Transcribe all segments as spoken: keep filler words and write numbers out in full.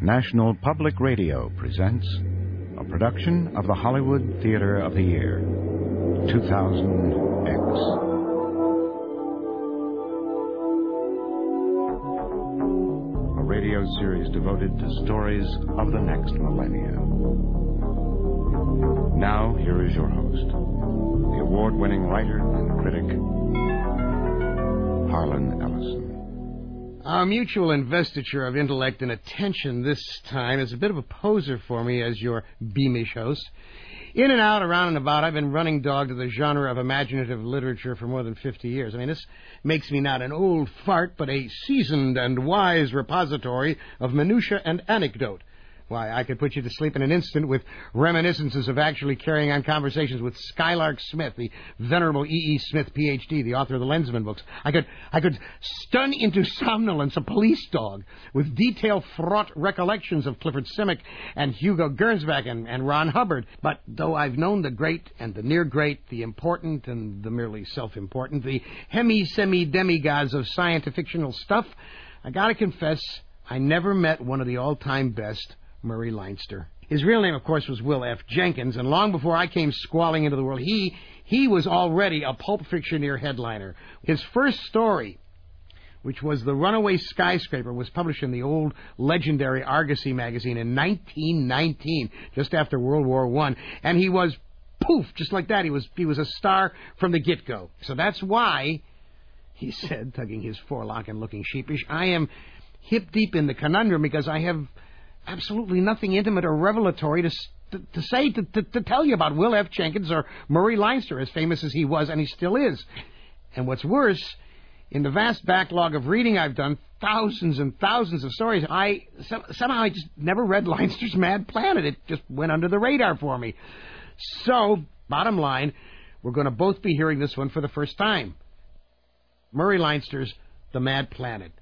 National Public Radio presents a production of the Hollywood Theater of the Year, two thousand X. A radio series devoted to stories of the next millennia. Now, here is your host, the award-winning writer and critic, Harlan Ellison. Our mutual investiture of intellect and attention this time is a bit of a poser for me as your beamish host. In and out, around and about, I've been running dog to the genre of imaginative literature for more than fifty years. I mean, this makes me not an old fart, but a seasoned and wise repository of minutia and anecdote. Why, I could put you to sleep in an instant with reminiscences of actually carrying on conversations with Skylark Smith, the venerable E E. Smith, P H D, the author of the Lensman books. I could I could stun into somnolence a police dog with detail-fraught recollections of Clifford Simic and Hugo Gernsback and, and Ron Hubbard. But though I've known the great and the near-great, the important and the merely self-important, the hemi-semi-demigods of science-fictional stuff, I gotta confess, I never met one of the all-time best, Murray Leinster. His real name, of course, was Will F. Jenkins, and long before I came squalling into the world, he he was already a pulp fictioneer headliner. His first story, which was The Runaway Skyscraper, was published in the old legendary Argosy magazine in nineteen nineteen, just after World War One, and he was, poof, just like that. He was he was a star from the get-go. So that's why, he said, tugging his forelock and looking sheepish, I am hip-deep in the conundrum because I have absolutely nothing intimate or revelatory to to, to say, to, to, to tell you about Will F. Jenkins or Murray Leinster, as famous as he was, and he still is. And what's worse, in the vast backlog of reading I've done, thousands and thousands of stories, I some, somehow I just never read Leinster's Mad Planet. It just went under the radar for me. So, bottom line, we're going to both be hearing this one for the first time. Murray Leinster's The Mad Planet.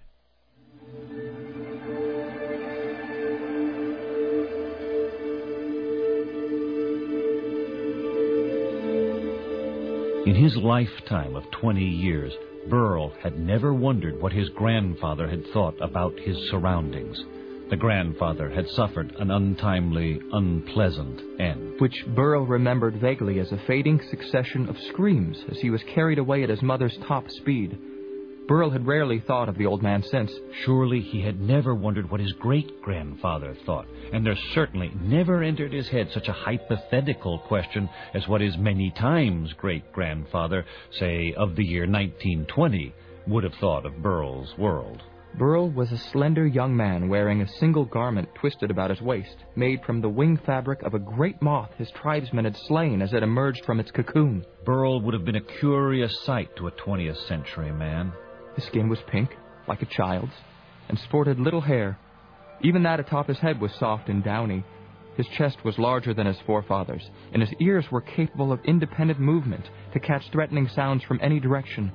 In his lifetime of twenty years, Burl had never wondered what his grandfather had thought about his surroundings. The grandfather had suffered an untimely, unpleasant end, which Burl remembered vaguely as a fading succession of screams as he was carried away at his mother's top speed. Burl had rarely thought of the old man since. Surely he had never wondered what his great-grandfather thought, and there certainly never entered his head such a hypothetical question as what his many times great-grandfather, say, of the year nineteen twenty, would have thought of Burl's world. Burl was a slender young man wearing a single garment twisted about his waist, made from the wing fabric of a great moth his tribesmen had slain as it emerged from its cocoon. Burl would have been a curious sight to a twentieth century man. His skin was pink, like a child's, and sported little hair. Even that atop his head was soft and downy. His chest was larger than his forefathers, and his ears were capable of independent movement to catch threatening sounds from any direction.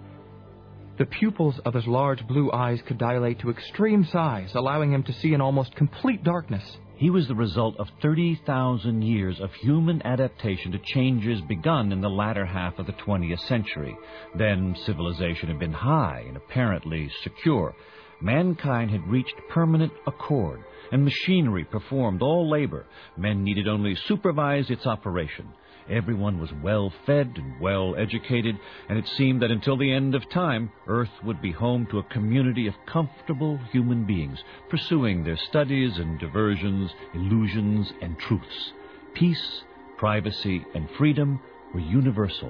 The pupils of his large blue eyes could dilate to extreme size, allowing him to see in almost complete darkness. He was the result of thirty thousand years of human adaptation to changes begun in the latter half of the twentieth century. Then civilization had been high and apparently secure. Mankind had reached permanent accord, and machinery performed all labor. Men needed only supervise its operation. Everyone was well-fed and well-educated, and it seemed that until the end of time, Earth would be home to a community of comfortable human beings, pursuing their studies and diversions, illusions and truths. Peace, privacy, and freedom were universal.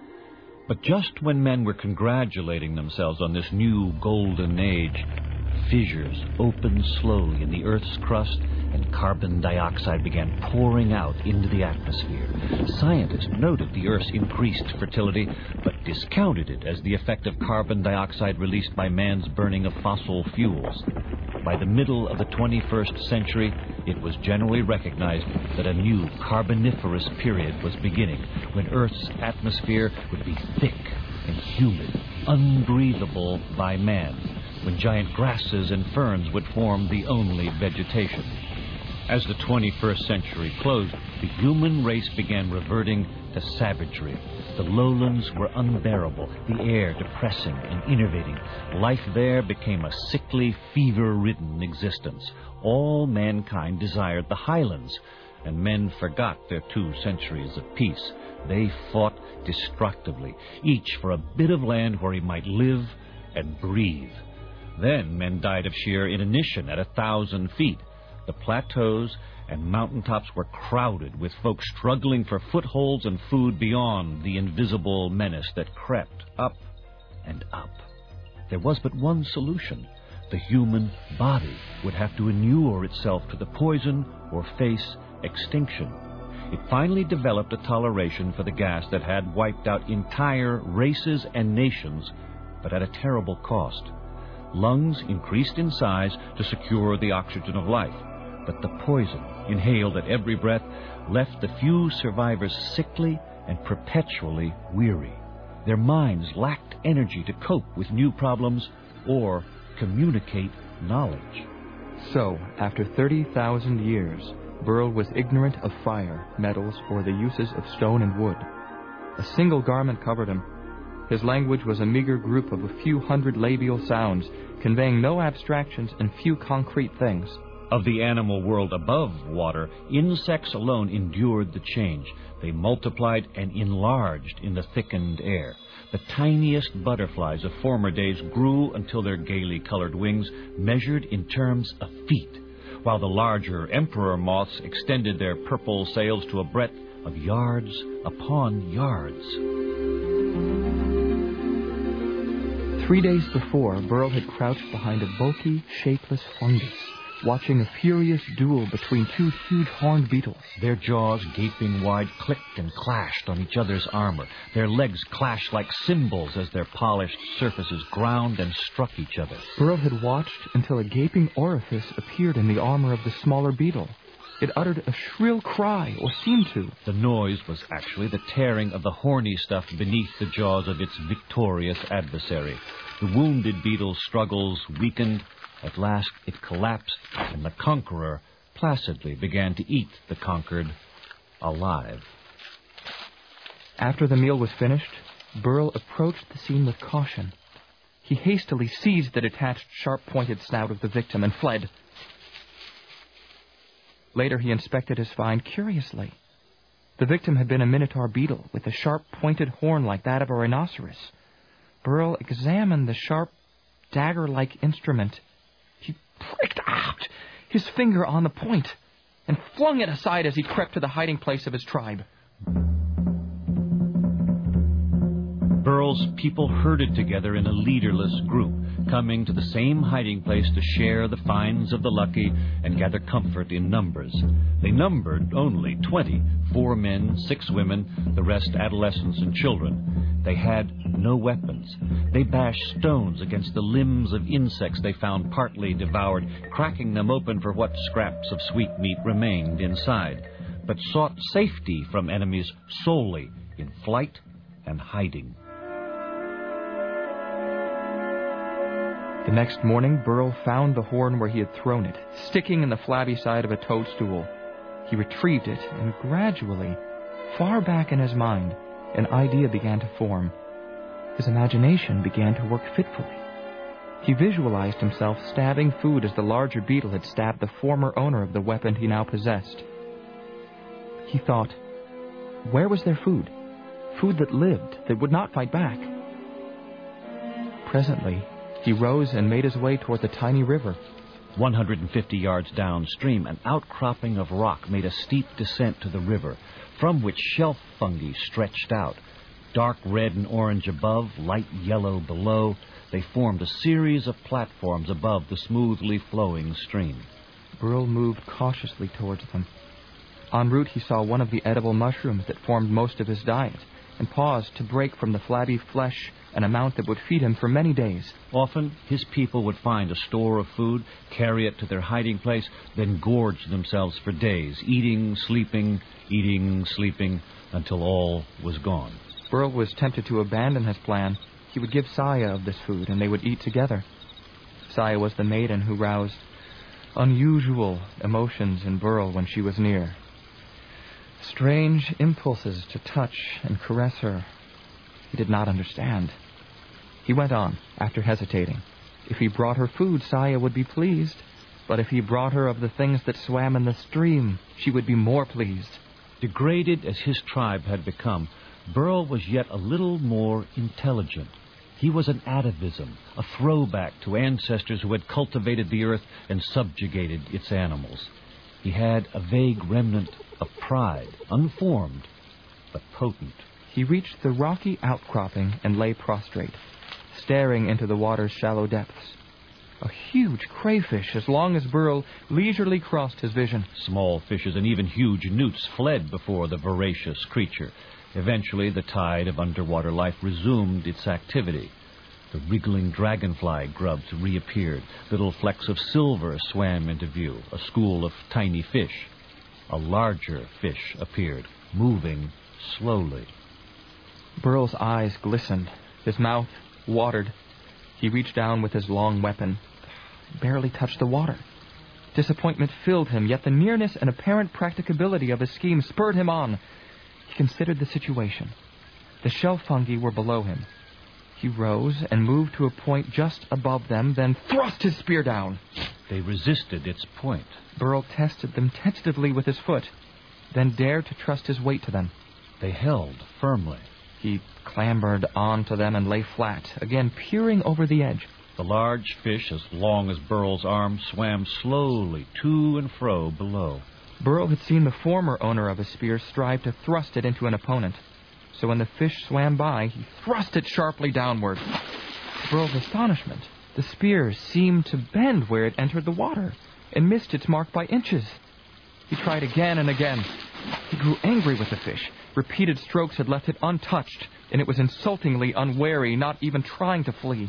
But just when men were congratulating themselves on this new golden age, fissures opened slowly in the Earth's crust, and carbon dioxide began pouring out into the atmosphere. Scientists noted the Earth's increased fertility, but discounted it as the effect of carbon dioxide released by man's burning of fossil fuels. By the middle of the twenty-first century, it was generally recognized that a new carboniferous period was beginning, when Earth's atmosphere would be thick and humid, unbreathable by man, when giant grasses and ferns would form the only vegetation. As the twenty-first century closed, the human race began reverting to savagery. The lowlands were unbearable, the air depressing and enervating. Life there became a sickly, fever-ridden existence. All mankind desired the highlands, and men forgot their two centuries of peace. They fought destructively, each for a bit of land where he might live and breathe. Then men died of sheer inanition at a thousand feet. The plateaus and mountaintops were crowded with folks struggling for footholds and food beyond the invisible menace that crept up and up. There was but one solution. The human body would have to inure itself to the poison or face extinction. It finally developed a toleration for the gas that had wiped out entire races and nations, but at a terrible cost. Lungs increased in size to secure the oxygen of life, but the poison, inhaled at every breath, left the few survivors sickly and perpetually weary. Their minds lacked energy to cope with new problems or communicate knowledge. So, after thirty thousand years, Burl was ignorant of fire, metals, or the uses of stone and wood. A single garment covered him. His language was a meager group of a few hundred labial sounds, conveying no abstractions and few concrete things. Of the animal world above water, insects alone endured the change. They multiplied and enlarged in the thickened air. The tiniest butterflies of former days grew until their gaily colored wings measured in terms of feet, while the larger emperor moths extended their purple sails to a breadth of yards upon yards. Three days before, Burl had crouched behind a bulky, shapeless fungus, watching a furious duel between two huge horned beetles. Their jaws, gaping wide, clicked and clashed on each other's armor. Their legs clashed like cymbals as their polished surfaces ground and struck each other. Burl had watched until a gaping orifice appeared in the armor of the smaller beetle. It uttered a shrill cry, or seemed to. The noise was actually the tearing of the horny stuff beneath the jaws of its victorious adversary. The wounded beetle's struggles weakened. At last it collapsed, and the conqueror placidly began to eat the conquered alive. After the meal was finished, Burl approached the scene with caution. He hastily seized the detached, sharp-pointed snout of the victim and fled. Later he inspected his find curiously. The victim had been a minotaur beetle with a sharp-pointed horn like that of a rhinoceros. Burl examined the sharp, dagger-like instrument. He pricked out his finger on the point and flung it aside as he crept to the hiding place of his tribe. Burl's people herded together in a leaderless group, coming to the same hiding place to share the finds of the lucky and gather comfort in numbers. They numbered only twenty, four men, six women, the rest adolescents and children. They had no weapons. They bashed stones against the limbs of insects they found partly devoured, cracking them open for what scraps of sweetmeat remained inside, but sought safety from enemies solely in flight and hiding. The next morning, Burl found the horn where he had thrown it, sticking in the flabby side of a toadstool. He retrieved it, and gradually, far back in his mind, an idea began to form. His imagination began to work fitfully. He visualized himself stabbing food as the larger beetle had stabbed the former owner of the weapon he now possessed. He thought, where was their food? Food that lived, that would not fight back. Presently, he rose and made his way toward the tiny river. one hundred fifty yards downstream, an outcropping of rock made a steep descent to the river, from which shelf fungi stretched out. Dark red and orange above, light yellow below, they formed a series of platforms above the smoothly flowing stream. Burl moved cautiously towards them. En route, he saw one of the edible mushrooms that formed most of his diet, and paused to break from the flabby flesh an amount that would feed him for many days. Often, his people would find a store of food, carry it to their hiding place, then gorge themselves for days, eating, sleeping, eating, sleeping, until all was gone. Burl was tempted to abandon his plan. He would give Saya of this food, and they would eat together. Saya was the maiden who roused, unusual emotions in Burl when she was near. Strange impulses to touch and caress her. He did not understand. He went on, after hesitating. If he brought her food, Saya would be pleased. But if he brought her of the things that swam in the stream, she would be more pleased. Degraded as his tribe had become, Burl was yet a little more intelligent. He was an atavism, a throwback to ancestors who had cultivated the earth and subjugated its animals. He had a vague remnant of pride, unformed, but potent. He reached the rocky outcropping and lay prostrate, staring into the water's shallow depths. A huge crayfish, as long as Burl, leisurely crossed his vision. Small fishes and even huge newts fled before the voracious creature. Eventually, the tide of underwater life resumed its activity. The wriggling dragonfly grubs reappeared. Little flecks of silver swam into view, a school of tiny fish. A larger fish appeared, moving slowly. Burl's eyes glistened. His mouth watered. He reached down with his long weapon. Barely touched the water. Disappointment filled him, yet the nearness and apparent practicability of his scheme spurred him on. He considered the situation. The shell fungi were below him. He rose and moved to a point just above them, then thrust his spear down. They resisted its point. Burl tested them tentatively with his foot, then dared to trust his weight to them. They held firmly. He clambered onto them and lay flat, again peering over the edge. The large fish, as long as Burl's arm, swam slowly to and fro below. Burl had seen the former owner of a spear strive to thrust it into an opponent. So when the fish swam by, he thrust it sharply downward. To Burl's astonishment, the spear seemed to bend where it entered the water and missed its mark by inches. He tried again and again. He grew angry with the fish. Repeated strokes had left it untouched, and it was insultingly unwary, not even trying to flee.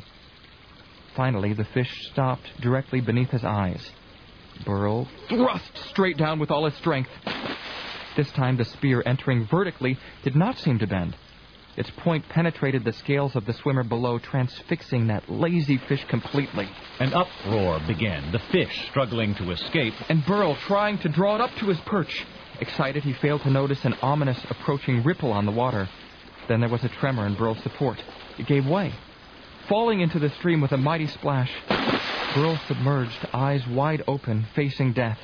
Finally, the fish stopped directly beneath his eyes. Burl thrust straight down with all his strength. This time, the spear, entering vertically, did not seem to bend. Its point penetrated the scales of the swimmer below, transfixing that lazy fish completely. An uproar began, the fish struggling to escape, and Burl trying to draw it up to his perch. Excited, he failed to notice an ominous approaching ripple on the water. Then there was a tremor in Burl's support. It gave way. Falling into the stream with a mighty splash, Burl submerged, eyes wide open, facing death.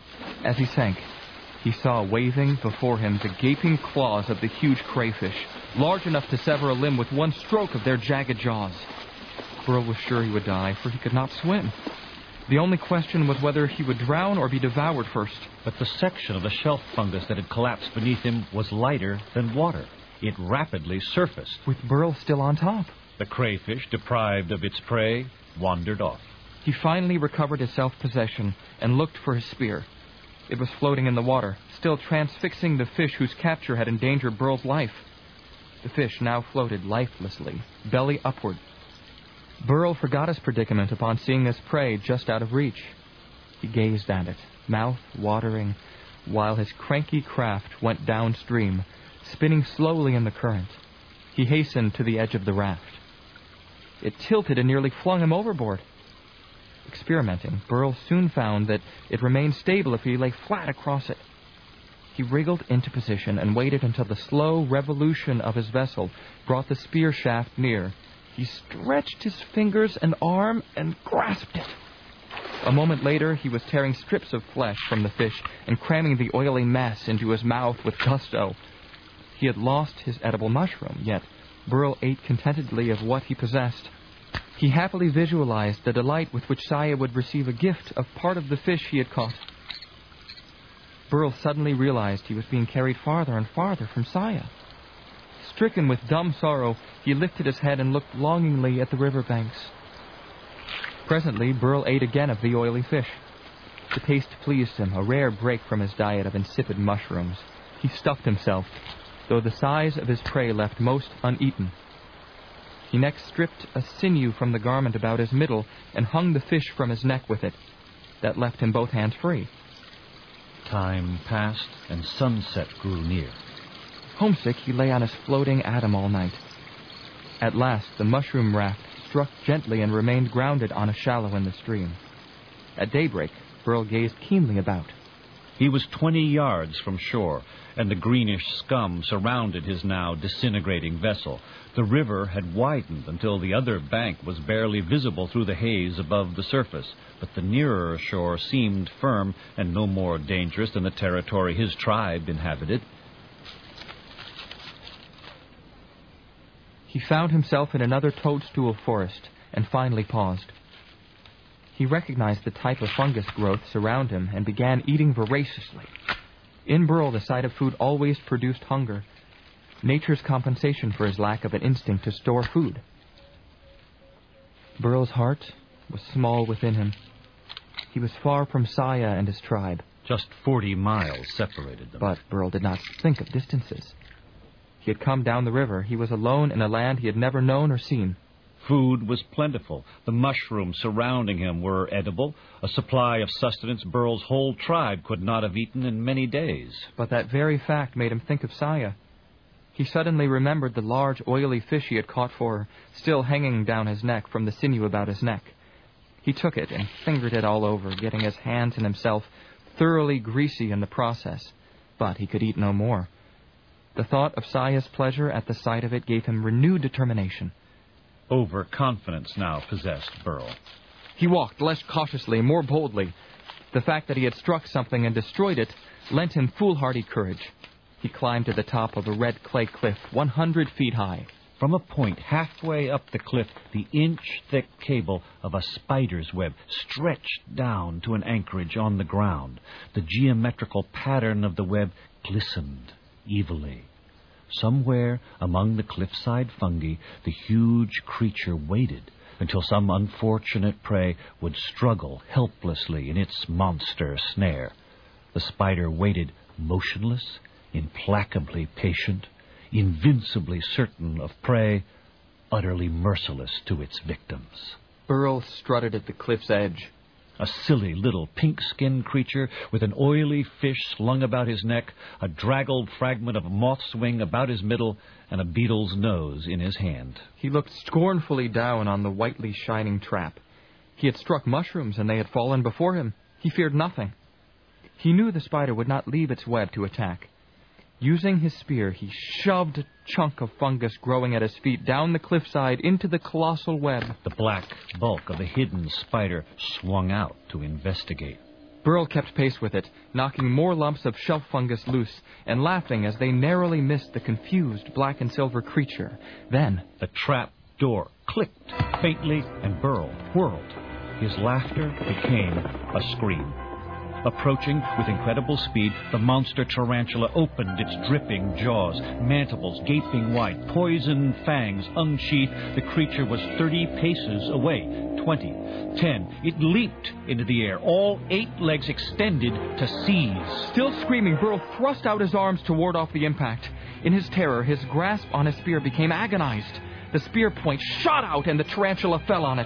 As he sank, he saw waving before him the gaping claws of the huge crayfish, large enough to sever a limb with one stroke of their jagged jaws. Burl was sure he would die, for he could not swim. The only question was whether he would drown or be devoured first. But the section of the shelf fungus that had collapsed beneath him was lighter than water. It rapidly surfaced. With Burl still on top. The crayfish, deprived of its prey, wandered off. He finally recovered his self-possession and looked for his spear. It was floating in the water, still transfixing the fish whose capture had endangered Burl's life. The fish now floated lifelessly, belly upward. Burl forgot his predicament upon seeing this prey just out of reach. He gazed at it, mouth watering, while his cranky craft went downstream, spinning slowly in the current. He hastened to the edge of the raft. It tilted and nearly flung him overboard. Experimenting, Burl soon found that it remained stable if he lay flat across it. He wriggled into position and waited until the slow revolution of his vessel brought the spear shaft near. He stretched his fingers and arm and grasped it. A moment later, he was tearing strips of flesh from the fish and cramming the oily mess into his mouth with gusto. He had lost his edible mushroom, yet Burl ate contentedly of what he possessed. He happily visualized the delight with which Saya would receive a gift of part of the fish he had caught. Burl suddenly realized he was being carried farther and farther from Saya. Stricken with dumb sorrow, he lifted his head and looked longingly at the riverbanks. Presently, Burl ate again of the oily fish. The taste pleased him, a rare break from his diet of insipid mushrooms. He stuffed himself, though the size of his prey left most uneaten. He next stripped a sinew from the garment about his middle and hung the fish from his neck with it. That left him both hands free. Time passed, and sunset grew near. Homesick, he lay on his floating atom all night. At last, the mushroom raft struck gently and remained grounded on a shallow in the stream. At daybreak, Burl gazed keenly about. He was twenty yards from shore, and the greenish scum surrounded his now disintegrating vessel. The river had widened until the other bank was barely visible through the haze above the surface, but the nearer shore seemed firm and no more dangerous than the territory his tribe inhabited. He found himself in another toadstool forest and finally paused. He recognized the type of fungus growths around him and began eating voraciously. In Burl, the sight of food always produced hunger, nature's compensation for his lack of an instinct to store food. Burl's heart was small within him. He was far from Saya and his tribe. Just forty miles separated them. But Burl did not think of distances. He had come down the river. He was alone in a land he had never known or seen. Food was plentiful. The mushrooms surrounding him were edible, a supply of sustenance Burl's whole tribe could not have eaten in many days. But that very fact made him think of Saya. He suddenly remembered the large, oily fish he had caught for her, still hanging down his neck from the sinew about his neck. He took it and fingered it all over, getting his hands and himself thoroughly greasy in the process. But he could eat no more. The thought of Saya's pleasure at the sight of it gave him renewed determination. Overconfidence now possessed Burl. He walked less cautiously, more boldly. The fact that he had struck something and destroyed it lent him foolhardy courage. He climbed to the top of a red clay cliff, one hundred feet high. From a point halfway up the cliff, the inch-thick cable of a spider's web stretched down to an anchorage on the ground. The geometrical pattern of the web glistened evilly. Somewhere among the cliffside fungi, the huge creature waited until some unfortunate prey would struggle helplessly in its monster snare. The spider waited motionless, implacably patient, invincibly certain of prey, utterly merciless to its victims. Burl strutted at the cliff's edge. A silly little pink-skinned creature with an oily fish slung about his neck, a draggled fragment of a moth's wing about his middle, and a beetle's nose in his hand. He looked scornfully down on the whitely shining trap. He had struck mushrooms, and they had fallen before him. He feared nothing. He knew the spider would not leave its web to attack. Using his spear, he shoved a chunk of fungus growing at his feet down the cliffside into the colossal web. The black bulk of the hidden spider swung out to investigate. Burl kept pace with it, knocking more lumps of shelf fungus loose and laughing as they narrowly missed the confused black and silver creature. Then the trap door clicked faintly, and Burl whirled. His laughter became a scream. Approaching with incredible speed, the monster tarantula opened its dripping jaws, mandibles gaping wide, poison fangs unsheathed. The creature was thirty paces away. Twenty, ten. It leaped into the air, all eight legs extended to seize. Still screaming, Burl thrust out his arms to ward off the impact. In his terror, his grasp on his spear became agonized. The spear point shot out, and the tarantula fell on it.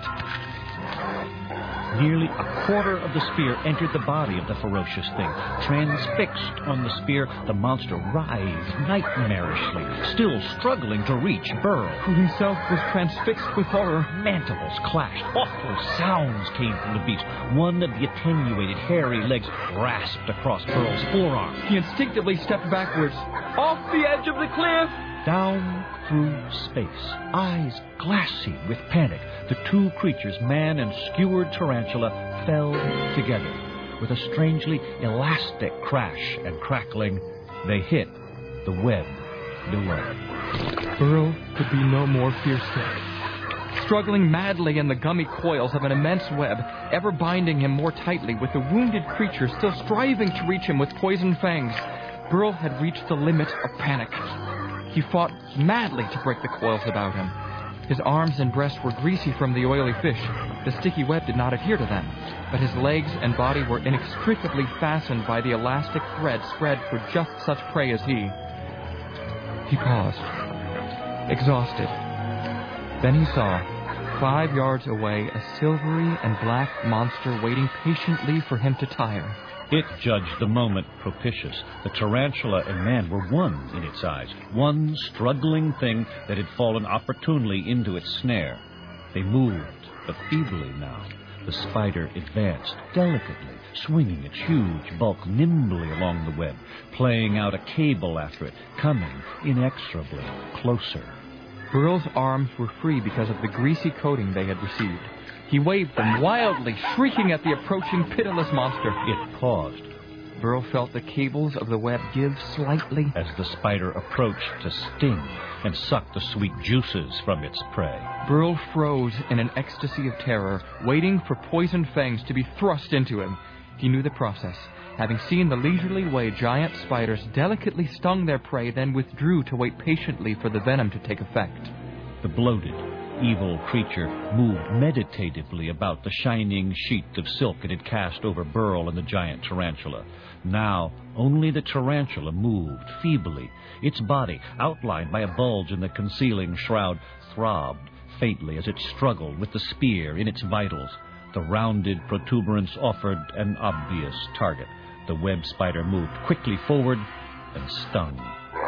Nearly a quarter of the spear entered the body of the ferocious thing. Transfixed on the spear, the monster writhed nightmarishly, still struggling to reach Burl, who himself was transfixed with horror. Mandibles clashed. Awful sounds came from the beast. One of the attenuated, hairy legs rasped across Burl's forearm. He instinctively stepped backwards, off the edge of the cliff. Down through space, eyes glassy with panic, the two creatures, man and skewered tarantula, fell together. With a strangely elastic crash and crackling, they hit the web below. Burl could be no more fear-stricken. Struggling madly in the gummy coils of an immense web, ever binding him more tightly, with the wounded creature still striving to reach him with poisoned fangs, Burl had reached the limit of panic. He fought madly to break the coils about him. His arms and breast were greasy from the oily fish. The sticky web did not adhere to them, but his legs and body were inextricably fastened by the elastic thread spread for just such prey as he. He paused, exhausted. Then he saw, five yards away, a silvery and black monster waiting patiently for him to tire. It judged the moment propitious. The tarantula and man were one in its eyes, one struggling thing that had fallen opportunely into its snare. They moved, but feebly now. The spider advanced delicately, swinging its huge bulk nimbly along the web, playing out a cable after it, coming inexorably closer. Burl's arms were free because of the greasy coating they had received. He waved them wildly, shrieking at the approaching pitiless monster. It paused. Burl felt the cables of the web give slightly as the spider approached to sting and suck the sweet juices from its prey. Burl froze in an ecstasy of terror, waiting for poisoned fangs to be thrust into him. He knew the process, having seen the leisurely way giant spiders delicately stung their prey, then withdrew to wait patiently for the venom to take effect. The bloated, evil creature moved meditatively about the shining sheet of silk it had cast over Burl and the giant tarantula. Now, only the tarantula moved feebly. Its body, outlined by a bulge in the concealing shroud, throbbed faintly as it struggled with the spear in its vitals. The rounded protuberance offered an obvious target. The web spider moved quickly forward and stung.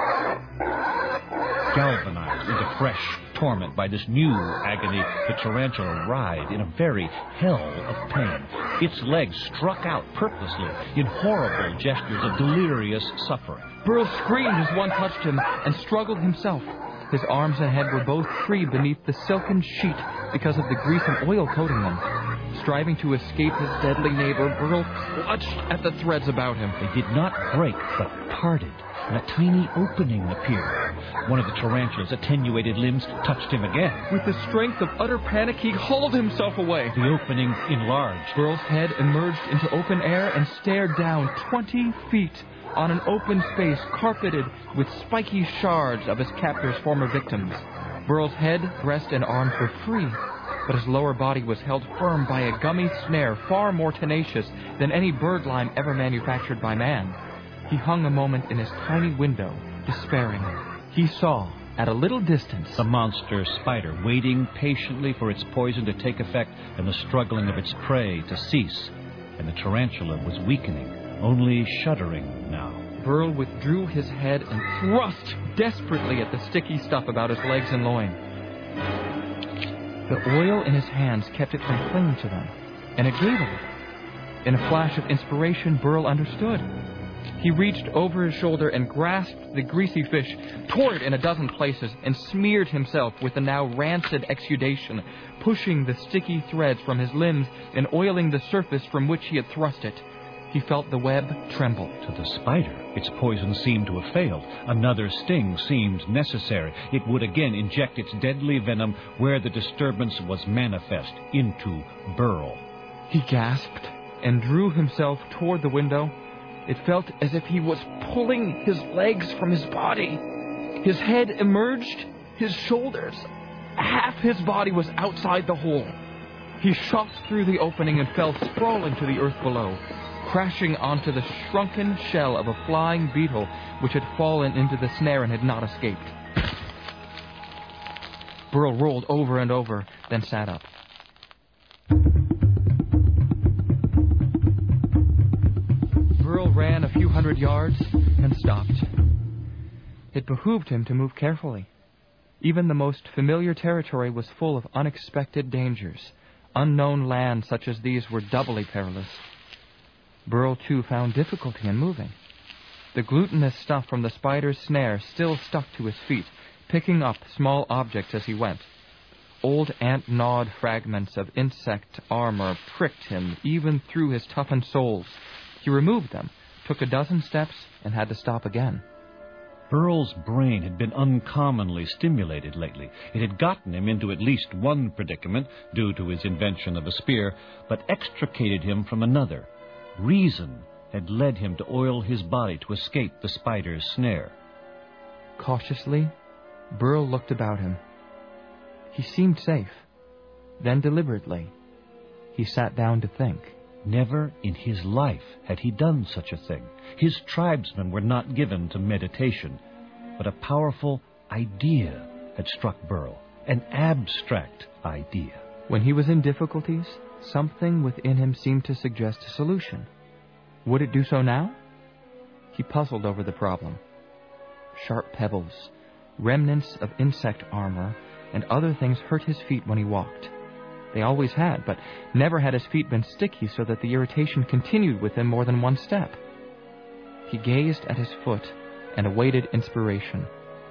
Galvanized into fresh torment by this new agony, the tarantula writhed in a very hell of pain. Its legs struck out purposely in horrible gestures of delirious suffering. Burl screamed as one touched him and struggled himself. His arms and head were both free beneath the silken sheet because of the grease and oil coating them. Striving to escape his deadly neighbor, Burl clutched at the threads about him. They did not break, but parted, and a tiny opening appeared. One of the tarantula's attenuated limbs touched him again. With the strength of utter panic, he hauled himself away. The opening enlarged. Burl's head emerged into open air and stared down twenty feet on an open space carpeted with spiky shards of his captor's former victims. Burl's head, breast, and arms were free, but his lower body was held firm by a gummy snare far more tenacious than any birdlime ever manufactured by man. He hung a moment in his tiny window, despairing. He saw, at a little distance, the monster spider waiting patiently for its poison to take effect and the struggling of its prey to cease. And the tarantula was weakening, only shuddering now. Burl withdrew his head and thrust desperately at the sticky stuff about his legs and loin. The oil in his hands kept it from clinging to them, and it gave a little. In a flash of inspiration, Burl understood. He reached over his shoulder and grasped the greasy fish, tore it in a dozen places, and smeared himself with the now rancid exudation, pushing the sticky threads from his limbs and oiling the surface from which he had thrust it. He felt the web tremble. To the spider, its poison seemed to have failed. Another sting seemed necessary. It would again inject its deadly venom where the disturbance was manifest, into Burl. He gasped and drew himself toward the window. It felt as if he was pulling his legs from his body. His head emerged, his shoulders. Half his body was outside the hole. He shot through the opening and fell sprawling to the earth below, crashing onto the shrunken shell of a flying beetle which had fallen into the snare and had not escaped. Burl rolled over and over, then sat up. Burl ran a few hundred yards and stopped. It behooved him to move carefully. Even the most familiar territory was full of unexpected dangers. Unknown lands such as these were doubly perilous. Burl, too, found difficulty in moving. The glutinous stuff from the spider's snare still stuck to his feet, picking up small objects as he went. Old ant-gnawed fragments of insect armor pricked him even through his toughened soles. He removed them, took a dozen steps, and had to stop again. Burl's brain had been uncommonly stimulated lately. It had gotten him into at least one predicament, due to his invention of a spear, but extricated him from another. Reason had led him to oil his body to escape the spider's snare. Cautiously, Burl looked about him. He seemed safe. Then deliberately, he sat down to think. Never in his life had he done such a thing. His tribesmen were not given to meditation, but a powerful idea had struck Burl, an abstract idea. When he was in difficulties, something within him seemed to suggest a solution. Would it do so now? He puzzled over the problem. Sharp pebbles, remnants of insect armor, and other things hurt his feet when he walked. They always had, but never had his feet been sticky so that the irritation continued with him more than one step. He gazed at his foot and awaited inspiration.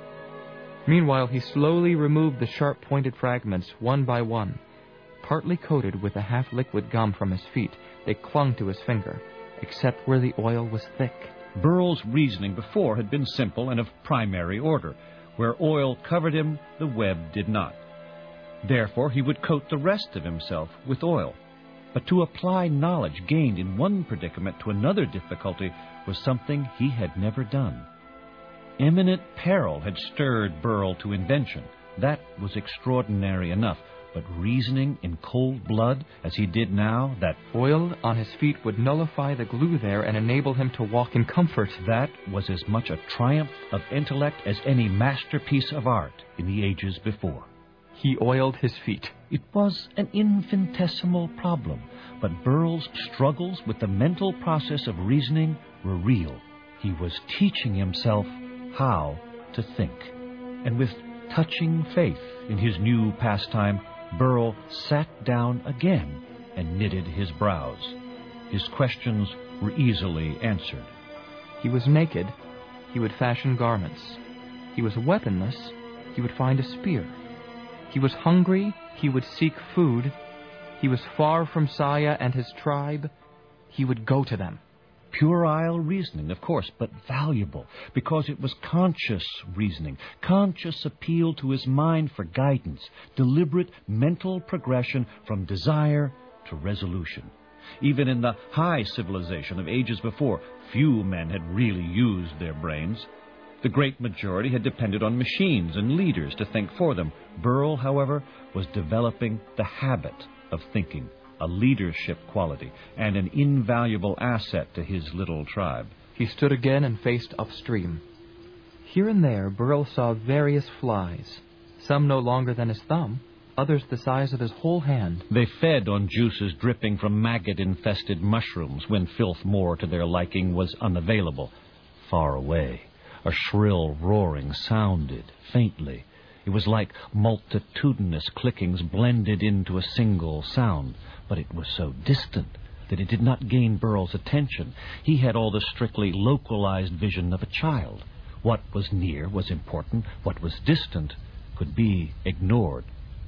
Meanwhile, he slowly removed the sharp-pointed fragments one by one. Partly coated with a half-liquid gum from his feet, they clung to his finger, except where the oil was thick. Burl's reasoning before had been simple and of primary order. Where oil covered him, the web did not. Therefore, he would coat the rest of himself with oil. But to apply knowledge gained in one predicament to another difficulty was something he had never done. Imminent peril had stirred Burl to invention. That was extraordinary enough. But reasoning in cold blood, as he did now, that oil on his feet would nullify the glue there and enable him to walk in comfort. That was as much a triumph of intellect as any masterpiece of art in the ages before. He oiled his feet. It was an infinitesimal problem, but Burl's struggles with the mental process of reasoning were real. He was teaching himself how to think. And with touching faith in his new pastime, Burl sat down again and knitted his brows. His questions were easily answered. He was naked. He would fashion garments. He was weaponless. He would find a spear. He was hungry. He would seek food. He was far from Saya and his tribe. He would go to them. Puerile reasoning, of course, but valuable, because it was conscious reasoning, conscious appeal to his mind for guidance, deliberate mental progression from desire to resolution. Even in the high civilization of ages before, few men had really used their brains. The great majority had depended on machines and leaders to think for them. Burl, however, was developing the habit of thinking, a leadership quality, and an invaluable asset to his little tribe. He stood again and faced upstream. Here and there, Burl saw various flies, some no longer than his thumb, others the size of his whole hand. They fed on juices dripping from maggot-infested mushrooms when filth more to their liking was unavailable. Far away, a shrill roaring sounded faintly. It was like multitudinous clickings blended into a single sound. But it was so distant that it did not gain Burl's attention. He had all the strictly localized vision of a child. What was near was important. What was distant could be ignored.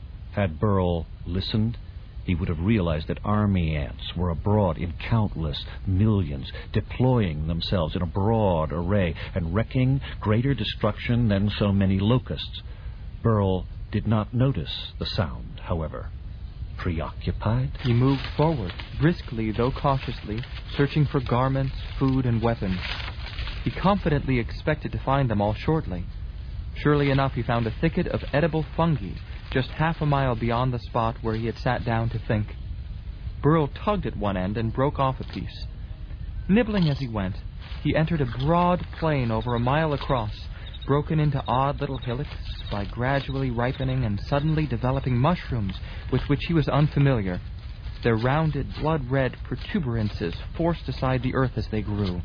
Had Burl listened, he would have realized that army ants were abroad in countless millions, deploying themselves in a broad array and wreaking greater destruction than so many locusts. Burl did not notice the sound, however. Preoccupied? He moved forward, briskly though cautiously, searching for garments, food, and weapons. He confidently expected to find them all shortly. Surely enough, he found a thicket of edible fungi just half a mile beyond the spot where he had sat down to think. Burl tugged at one end and broke off a piece. Nibbling as he went, he entered a broad plain over a mile across, broken into odd little hillocks by gradually ripening and suddenly developing mushrooms with which he was unfamiliar. Their rounded, blood-red protuberances forced aside the earth as they grew.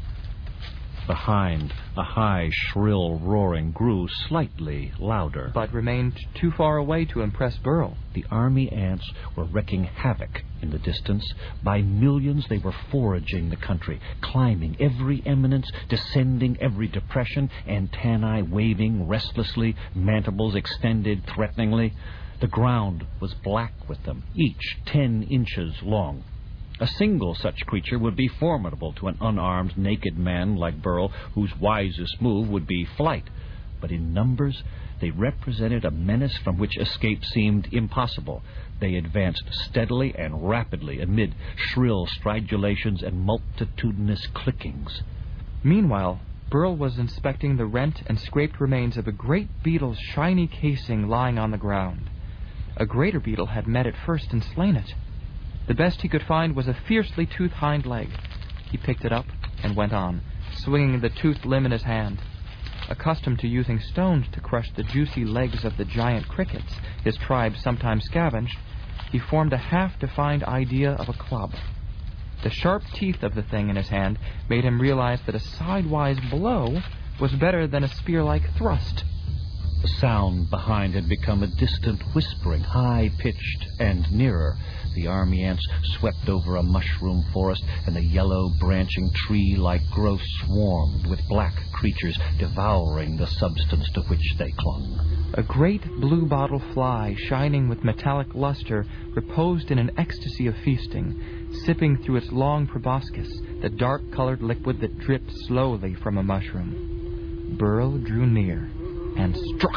Behind, a high, shrill roaring grew slightly louder, but remained too far away to impress Burl. The army ants were wreaking havoc in the distance. By millions they were foraging the country, climbing every eminence, descending every depression, antennae waving restlessly, mandibles extended threateningly. The ground was black with them, each ten inches long. A single such creature would be formidable to an unarmed, naked man like Burl, whose wisest move would be flight. But in numbers, they represented a menace from which escape seemed impossible. They advanced steadily and rapidly amid shrill stridulations and multitudinous clickings. Meanwhile, Burl was inspecting the rent and scraped remains of a great beetle's shiny casing lying on the ground. A greater beetle had met it first and slain it. The best he could find was a fiercely toothed hind leg. He picked it up and went on, swinging the toothed limb in his hand. Accustomed to using stones to crush the juicy legs of the giant crickets his tribe sometimes scavenged, he formed a half-defined idea of a club. The sharp teeth of the thing in his hand made him realize that a sidewise blow was better than a spear-like thrust. The sound behind had become a distant whispering, high-pitched and nearer. The army ants swept over a mushroom forest, and the yellow, branching tree-like growth swarmed with black creatures devouring the substance to which they clung. A great blue-bottle fly, shining with metallic luster, reposed in an ecstasy of feasting, sipping through its long proboscis the dark-colored liquid that dripped slowly from a mushroom. Burl drew near and struck.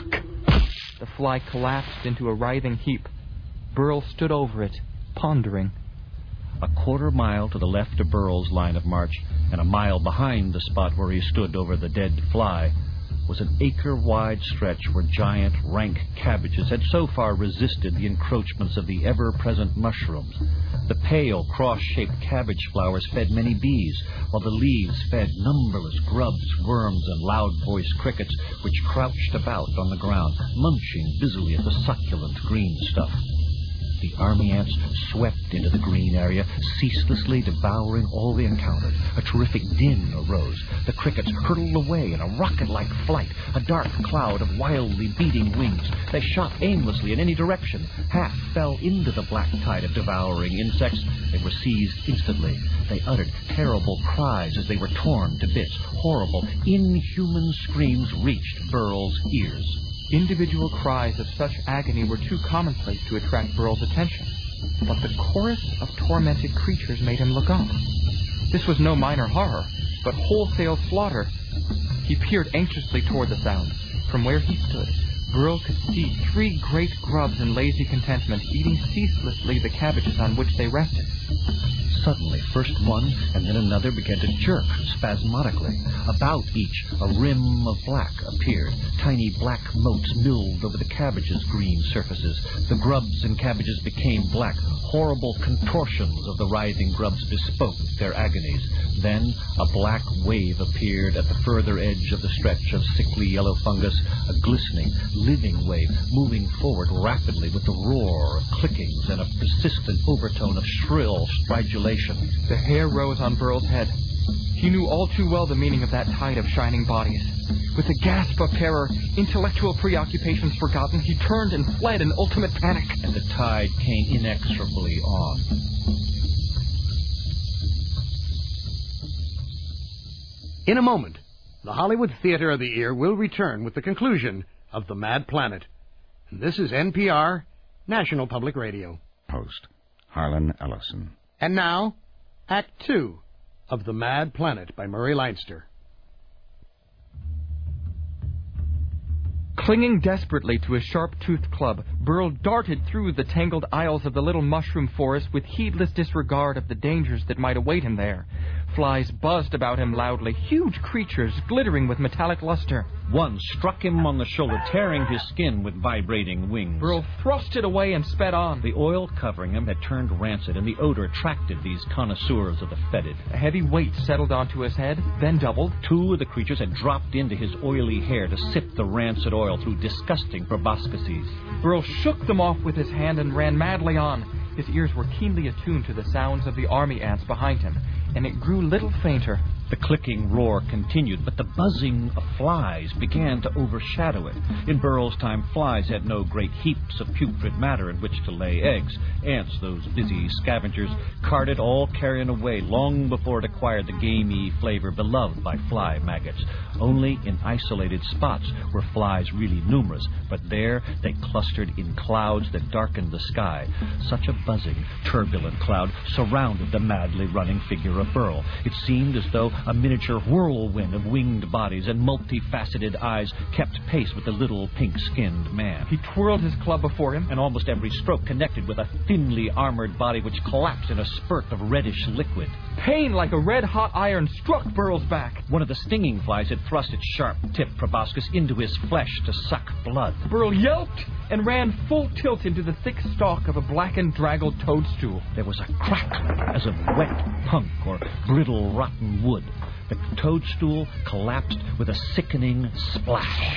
The fly collapsed into a writhing heap. Burl stood over it, pondering. A quarter mile to the left of Burl's line of march, and a mile behind the spot where he stood over the dead fly, was an acre-wide stretch where giant, rank cabbages had so far resisted the encroachments of the ever-present mushrooms. The pale, cross-shaped cabbage flowers fed many bees, while the leaves fed numberless grubs, worms, and loud-voiced crickets, which crouched about on the ground, munching busily at the succulent green stuff. The army ants swept into the green area, ceaselessly devouring all they encountered. A terrific din arose. The crickets hurtled away in a rocket-like flight, a dark cloud of wildly beating wings. They shot aimlessly in any direction. Half fell into the black tide of devouring insects. They were seized instantly. They uttered terrible cries as they were torn to bits. Horrible, inhuman screams reached Burl's ears. Individual cries of such agony were too commonplace to attract Burl's attention, but the chorus of tormented creatures made him look up. This was no minor horror, but wholesale slaughter. He peered anxiously toward the sound. From where he stood, Burl could see three great grubs in lazy contentment, eating ceaselessly the cabbages on which they rested. Suddenly, first one and then another began to jerk spasmodically. About each, a rim of black appeared. Tiny black motes milled over the cabbages' green surfaces. The grubs and cabbages became black. Horrible contortions of the writhing grubs bespoke their agonies. Then a black wave appeared at the further edge of the stretch of sickly yellow fungus, a glistening, living wave moving forward rapidly with the roar of clickings and a persistent overtone of shrill stridulation. The hair rose on Burl's head. He knew all too well the meaning of that tide of shining bodies. With a gasp of terror, intellectual preoccupations forgotten, he turned and fled in ultimate panic. And the tide came inexorably on. In a moment, the Hollywood Theater of the Ear will return with the conclusion of The Mad Planet. And this is N P R, National Public Radio. Host, Harlan Ellison. And now, Act Two of The Mad Planet by Murray Leinster. Clinging desperately to his sharp-toothed club, Burl darted through the tangled aisles of the little mushroom forest with heedless disregard of the dangers that might await him there. Flies buzzed about him loudly, huge creatures glittering with metallic luster. One struck him on the shoulder, tearing his skin with vibrating wings. Burl thrust it away and sped on. The oil covering him had turned rancid, and the odor attracted these connoisseurs of the fetid. A heavy weight settled onto his head, then doubled. Two of the creatures had dropped into his oily hair to sip the rancid oil through disgusting proboscises. Burl shook them off with his hand and ran madly on. His ears were keenly attuned to the sounds of the army ants behind him, and it grew little fainter. The clicking roar continued, but the buzzing of flies began to overshadow it. In Burl's time, flies had no great heaps of putrid matter in which to lay eggs. Ants, those busy scavengers, carted all carrion away long before it acquired the gamey flavor beloved by fly maggots. Only in isolated spots were flies really numerous, but there they clustered in clouds that darkened the sky. Such a buzzing, turbulent cloud surrounded the madly running figure of Burl. It seemed as though a miniature whirlwind of winged bodies and multifaceted eyes kept pace with the little pink-skinned man. He twirled his club before him, and almost every stroke connected with a thinly armored body which collapsed in a spurt of reddish liquid. Pain like a red-hot iron struck Burl's back. One of the stinging flies had thrust its sharp-tipped proboscis into his flesh to suck blood. Burl yelped and ran full tilt into the thick stalk of a blackened, draggled toadstool. There was a crack as of wet punk or brittle rotten wood. The toadstool collapsed with a sickening splash.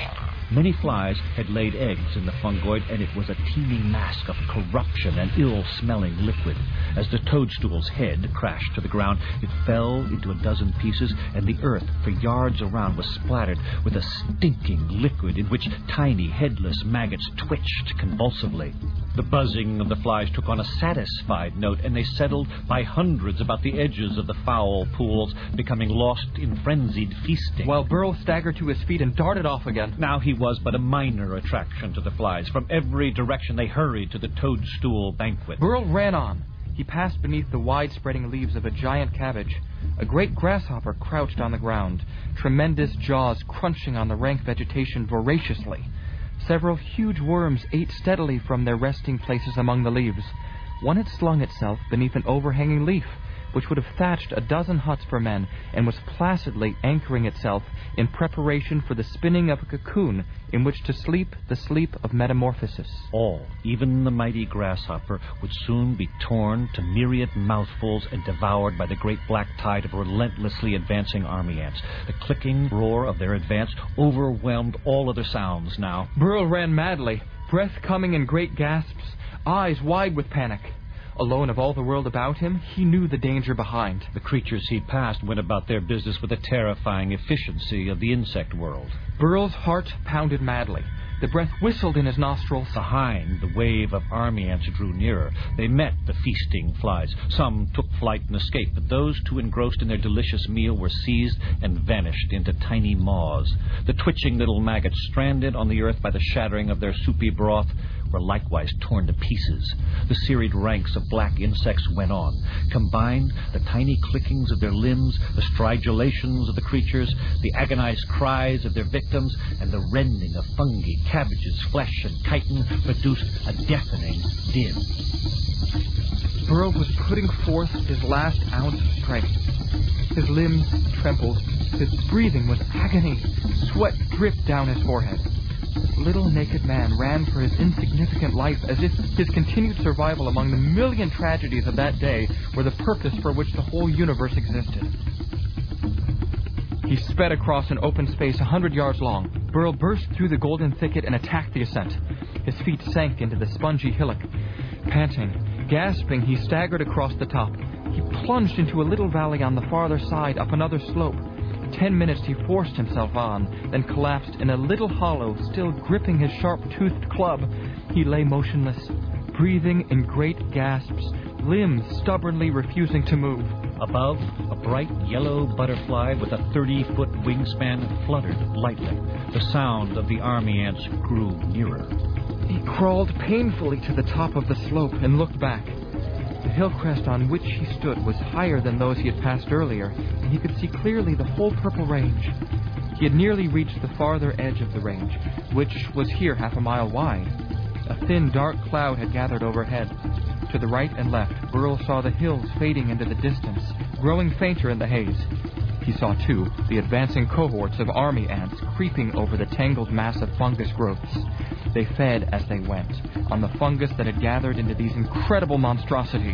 Many flies had laid eggs in the fungoid, and it was a teeming mask of corruption and ill-smelling liquid. As the toadstool's head crashed to the ground, it fell into a dozen pieces, and the earth for yards around was splattered with a stinking liquid in which tiny, headless maggots twitched convulsively. The buzzing of the flies took on a satisfied note, and they settled by hundreds about the edges of the foul pools, becoming lost in frenzied feasting. While Burl staggered to his feet and darted off again. Now he was but a minor attraction to the flies. From every direction they hurried to the toadstool banquet. Burl ran on. He passed beneath the wide-spreading leaves of a giant cabbage. A great grasshopper crouched on the ground, tremendous jaws crunching on the rank vegetation voraciously. Several huge worms ate steadily from their resting places among the leaves. One had slung itself beneath an overhanging leaf, which would have thatched a dozen huts for men, and was placidly anchoring itself in preparation for the spinning of a cocoon in which to sleep the sleep of metamorphosis. All, even the mighty grasshopper, would soon be torn to myriad mouthfuls and devoured by the great black tide of relentlessly advancing army ants. The clicking roar of their advance overwhelmed all other sounds now. Burl ran madly, breath coming in great gasps, eyes wide with panic. Alone of all the world about him, he knew the danger behind. The creatures he passed went about their business with the terrifying efficiency of the insect world. Burl's heart pounded madly. The breath whistled in his nostrils. Behind, the wave of army ants drew nearer. They met the feasting flies. Some took flight and escaped, but those too engrossed in their delicious meal were seized and vanished into tiny maws. The twitching little maggots, stranded on the earth by the shattering of their soupy broth, were likewise torn to pieces. The serried ranks of black insects went on. Combined, the tiny clickings of their limbs, the stridulations of the creatures, the agonized cries of their victims, and the rending of fungi, cabbages, flesh, and chitin produced a deafening din. Burl was putting forth his last ounce of strength. His limbs trembled. His breathing was agony. Sweat dripped down his forehead. This little naked man ran for his insignificant life as if his continued survival among the million tragedies of that day were the purpose for which the whole universe existed. He sped across an open space a hundred yards long. Burl burst through the golden thicket and attacked the ascent. His feet sank into the spongy hillock. Panting, gasping, he staggered across the top. He plunged into a little valley on the farther side up another slope. Ten minutes he forced himself on, then collapsed in a little hollow, still gripping his sharp-toothed club. He lay motionless, breathing in great gasps, limbs stubbornly refusing to move. Above, a bright yellow butterfly with a thirty-foot wingspan fluttered lightly. The sound of the army ants grew nearer. He crawled painfully to the top of the slope and looked back. The hill crest on which he stood was higher than those he had passed earlier, and he could see clearly the whole purple range. He had nearly reached the farther edge of the range, which was here half a mile wide. A thin, dark cloud had gathered overhead. To the right and left, Burl saw the hills fading into the distance, growing fainter in the haze. He saw, too, the advancing cohorts of army ants creeping over the tangled mass of fungus growths. They fed as they went, on the fungus that had gathered into these incredible monstrosities.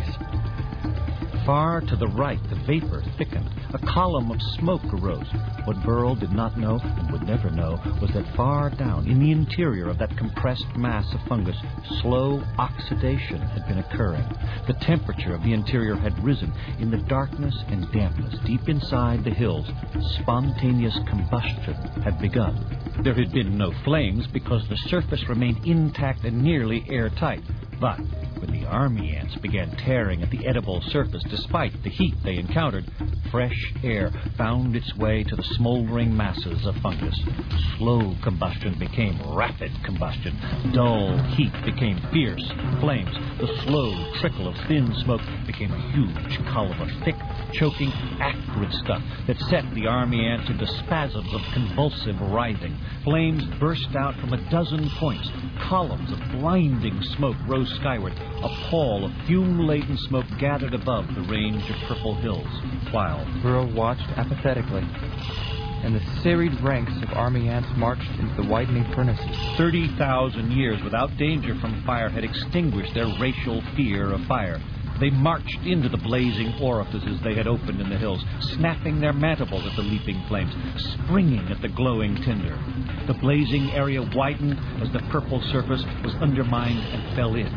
Far to the right, the vapor thickened. A column of smoke arose. What Burl did not know, and would never know, was that far down, in the interior of that compressed mass of fungus, slow oxidation had been occurring. The temperature of the interior had risen. In the darkness and dampness, deep inside the hills, spontaneous combustion had begun. There had been no flames because the surface remained intact and nearly airtight. But when the army ants began tearing at the edible surface, despite the heat they encountered, fresh air found its way to the smoldering masses of fungus. Slow combustion became rapid combustion. Dull heat became fierce flames. The slow trickle of thin smoke became a huge column of thick, choking, acrid stuff that set the army ants into spasms of convulsive writhing. Flames burst out from a dozen points. Columns of blinding smoke rose skyward. A pall of fume-laden smoke gathered above the range of purple hills, while Burl watched apathetically, and the serried ranks of army ants marched into the widening furnaces. Thirty thousand years without danger from fire had extinguished their racial fear of fire. They marched into the blazing orifices they had opened in the hills, snapping their mandibles at the leaping flames, springing at the glowing tinder. The blazing area widened as the purple surface was undermined and fell in.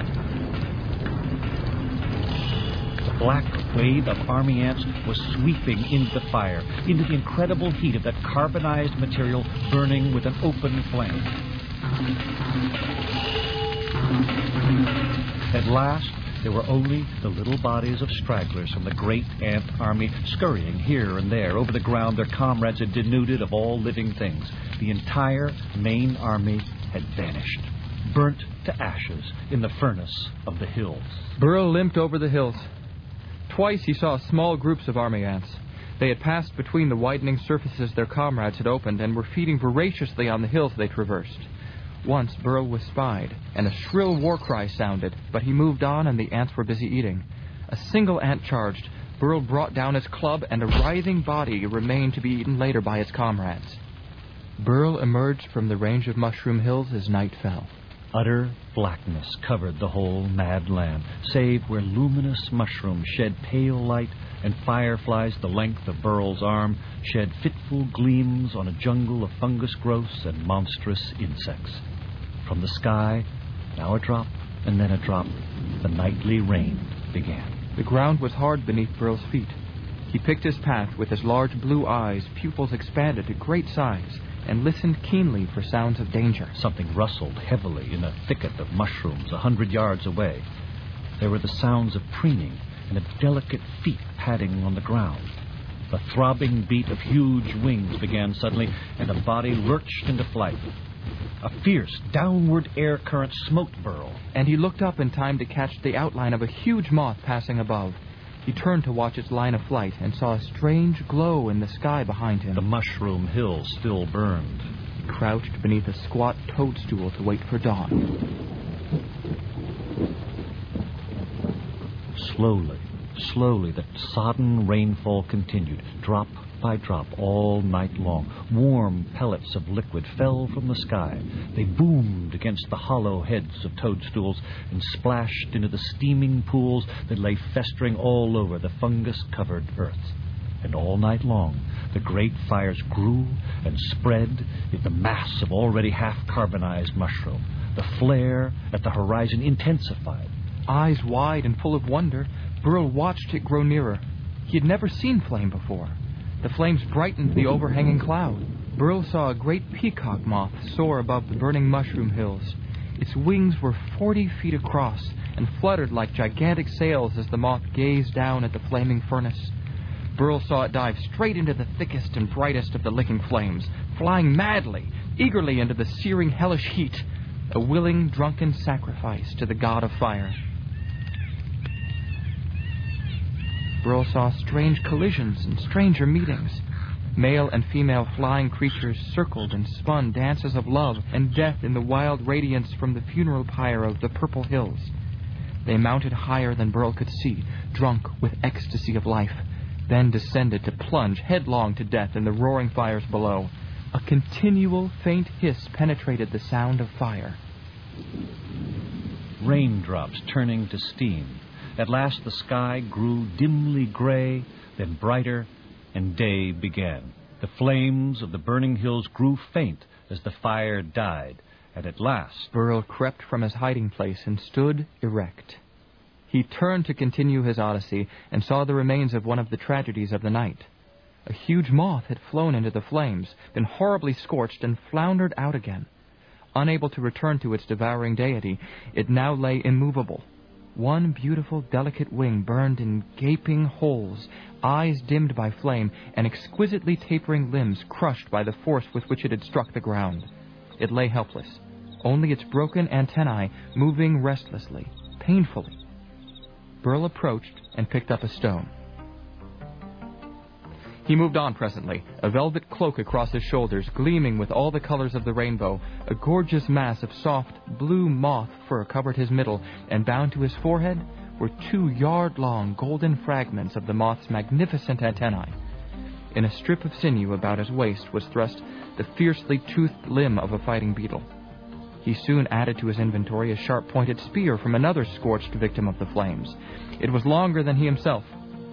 The black wave of army ants was sweeping into the fire, into the incredible heat of that carbonized material burning with an open flame. At last, there were only the little bodies of stragglers from the great ant army scurrying here and there over the ground their comrades had denuded of all living things. The entire main army had vanished, burnt to ashes in the furnace of the hills. Burl limped over the hills. Twice he saw small groups of army ants. They had passed between the widening surfaces their comrades had opened and were feeding voraciously on the hills they traversed. Once Burl was spied, and a shrill war cry sounded, but he moved on and the ants were busy eating. A single ant charged. Burl brought down his club, and a writhing body remained to be eaten later by his comrades. Burl emerged from the range of mushroom hills as night fell. Utter blackness covered the whole mad land, save where luminous mushrooms shed pale light and fireflies the length of Burl's arm shed fitful gleams on a jungle of fungus growths and monstrous insects. From the sky, now a drop and then a drop, the nightly rain began. The ground was hard beneath Burl's feet. He picked his path with his large blue eyes, pupils expanded to great size, and listened keenly for sounds of danger. Something rustled heavily in a thicket of mushrooms a hundred yards away. There were the sounds of preening and of delicate feet padding on the ground. The throbbing beat of huge wings began suddenly, and a body lurched into flight. A fierce, downward air current smote Burl, and he looked up in time to catch the outline of a huge moth passing above. He turned to watch its line of flight and saw a strange glow in the sky behind him. The mushroom hill still burned. He crouched beneath a squat toadstool to wait for dawn. Slowly, slowly, the sodden rainfall continued, drop by drop, all night long. Warm pellets of liquid fell from the sky. They boomed against the hollow heads of toadstools and splashed into the steaming pools that lay festering all over the fungus-covered earth. And all night long, the great fires grew and spread in the mass of already half-carbonized mushroom. The flare at the horizon intensified. Eyes wide and full of wonder, Burl watched it grow nearer. He had never seen flame before. The flames brightened the overhanging cloud. Burl saw a great peacock moth soar above the burning mushroom hills. Its wings were forty feet across and fluttered like gigantic sails as the moth gazed down at the flaming furnace. Burl saw it dive straight into the thickest and brightest of the licking flames, flying madly, eagerly into the searing hellish heat, a willing, drunken sacrifice to the god of fire. Burl saw strange collisions and stranger meetings. Male and female flying creatures circled and spun dances of love and death in the wild radiance from the funeral pyre of the purple hills. They mounted higher than Burl could see, drunk with ecstasy of life, then descended to plunge headlong to death in the roaring fires below. A continual faint hiss penetrated the sound of fire. Raindrops turning to steam. At last the sky grew dimly gray, then brighter, and day began. The flames of the burning hills grew faint as the fire died, and at last Burl crept from his hiding place and stood erect. He turned to continue his odyssey and saw the remains of one of the tragedies of the night. A huge moth had flown into the flames, been horribly scorched, and floundered out again. Unable to return to its devouring deity, it now lay immovable. One beautiful, delicate wing burned in gaping holes, eyes dimmed by flame, and exquisitely tapering limbs crushed by the force with which it had struck the ground. It lay helpless, only its broken antennae moving restlessly, painfully. Burl approached and picked up a stone. He moved on presently, a velvet cloak across his shoulders, gleaming with all the colors of the rainbow. A gorgeous mass of soft, blue moth fur covered his middle, and bound to his forehead were two yard-long golden fragments of the moth's magnificent antennae. In a strip of sinew about his waist was thrust the fiercely toothed limb of a fighting beetle. He soon added to his inventory a sharp-pointed spear from another scorched victim of the flames. It was longer than he himself.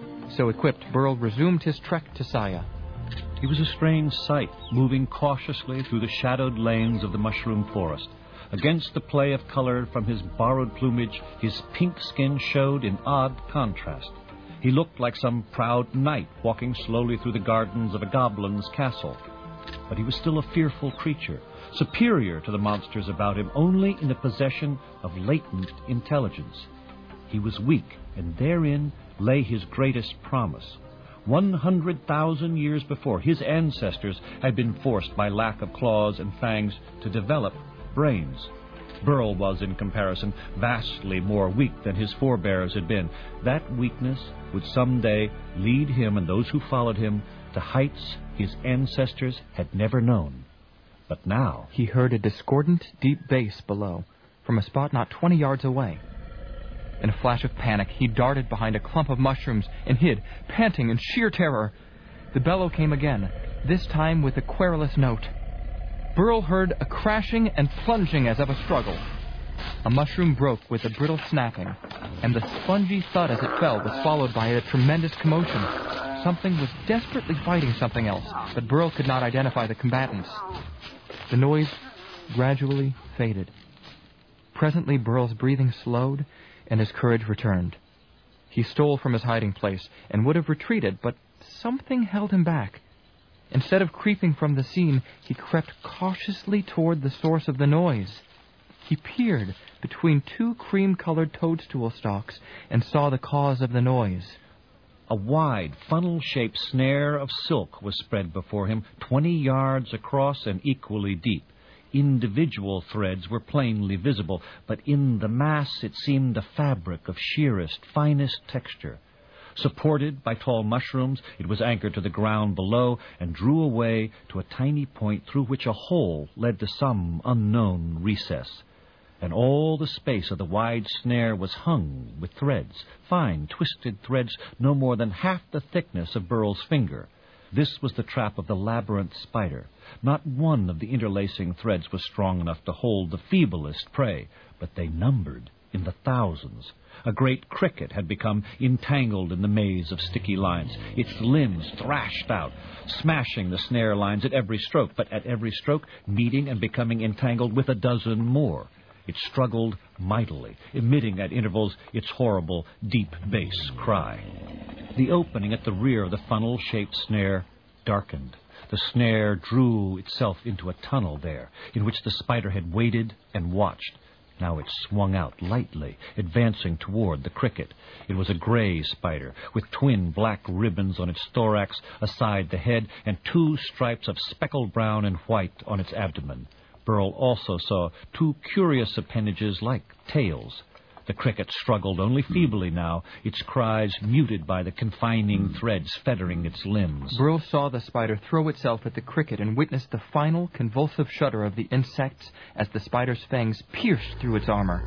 So equipped, Burl resumed his trek to Saya. He was a strange sight, moving cautiously through the shadowed lanes of the mushroom forest. Against the play of color from his borrowed plumage, his pink skin showed in odd contrast. He looked like some proud knight walking slowly through the gardens of a goblin's castle. But he was still a fearful creature, superior to the monsters about him, only in the possession of latent intelligence. He was weak, and therein lay his greatest promise. One hundred thousand years before, his ancestors had been forced by lack of claws and fangs to develop brains. Burl was, in comparison, vastly more weak than his forebears had been. That weakness would someday lead him and those who followed him to heights his ancestors had never known. But now he heard a discordant, deep bass below, from a spot not twenty yards away. In a flash of panic, he darted behind a clump of mushrooms and hid, panting in sheer terror. The bellow came again, this time with a querulous note. Burl heard a crashing and plunging as of a struggle. A mushroom broke with a brittle snapping, and the spongy thud as it fell was followed by a tremendous commotion. Something was desperately fighting something else, but Burl could not identify the combatants. The noise gradually faded. Presently, Burl's breathing slowed, and his courage returned. He stole from his hiding place and would have retreated, but something held him back. Instead of creeping from the scene, he crept cautiously toward the source of the noise. He peered between two cream-colored toadstool stalks and saw the cause of the noise. A wide, funnel-shaped snare of silk was spread before him, twenty yards across and equally deep. Individual threads were plainly visible, but in the mass it seemed a fabric of sheerest, finest texture. Supported by tall mushrooms, it was anchored to the ground below and drew away to a tiny point through which a hole led to some unknown recess. And all the space of the wide snare was hung with threads, fine, twisted threads no more than half the thickness of Burl's finger. This was the trap of the labyrinth spider. Not one of the interlacing threads was strong enough to hold the feeblest prey, but they numbered in the thousands. A great cricket had become entangled in the maze of sticky lines. Its limbs thrashed out, smashing the snare lines at every stroke, but at every stroke meeting and becoming entangled with a dozen more. It struggled mightily, emitting at intervals its horrible, deep bass cry. The opening at the rear of the funnel-shaped snare darkened. The snare drew itself into a tunnel there, in which the spider had waited and watched. Now it swung out lightly, advancing toward the cricket. It was a gray spider, with twin black ribbons on its thorax, aside the head, and two stripes of speckled brown and white on its abdomen. Burl also saw two curious appendages like tails. The cricket struggled only feebly now, its cries muted by the confining threads fettering its limbs. Burl saw the spider throw itself at the cricket and witnessed the final convulsive shudder of the insects as the spider's fangs pierced through its armor.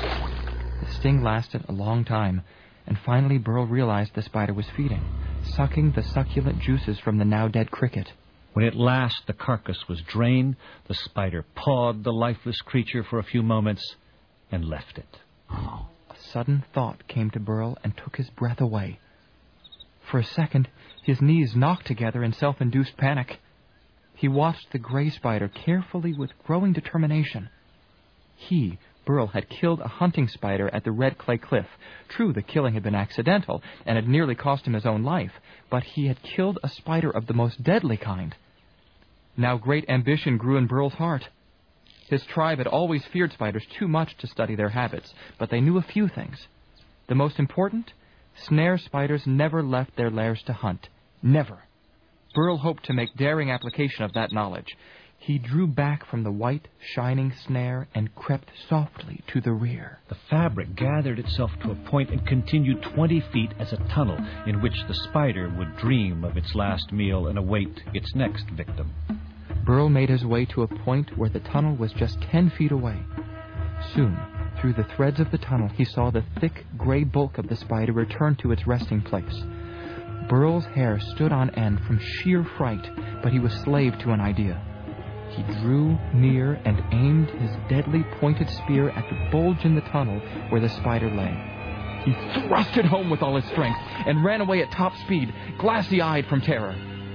The sting lasted a long time, and finally Burl realized the spider was feeding, sucking the succulent juices from the now-dead cricket. When at last the carcass was drained, the spider pawed the lifeless creature for a few moments and left it. A sudden thought came to Burl and took his breath away. For a second, his knees knocked together in self-induced panic. He watched the gray spider carefully with growing determination. He, Burl, had killed a hunting spider at the Red Clay Cliff. True, the killing had been accidental and had nearly cost him his own life, but he had killed a spider of the most deadly kind. Now great ambition grew in Burl's heart. His tribe had always feared spiders too much to study their habits, but they knew a few things. The most important, snare spiders never left their lairs to hunt. Never. Burl hoped to make daring application of that knowledge. He drew back from the white, shining snare and crept softly to the rear. The fabric gathered itself to a point and continued twenty feet as a tunnel in which the spider would dream of its last meal and await its next victim. Burl made his way to a point where the tunnel was just ten feet away. Soon, through the threads of the tunnel, he saw the thick gray bulk of the spider return to its resting place. Burl's hair stood on end from sheer fright, but he was slave to an idea. He drew near and aimed his deadly pointed spear at the bulge in the tunnel where the spider lay. He thrust it home with all his strength and ran away at top speed, glassy-eyed from terror.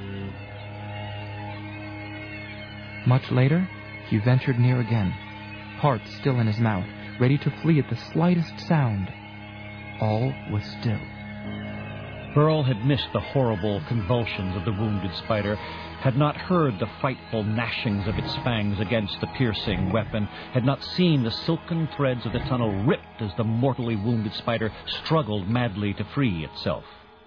Much later, he ventured near again, heart still in his mouth, ready to flee at the slightest sound. All was still. Burl had missed the horrible convulsions of the wounded spider, had not heard the frightful gnashings of its fangs against the piercing weapon, had not seen the silken threads of the tunnel ripped as the mortally wounded spider struggled madly to free itself.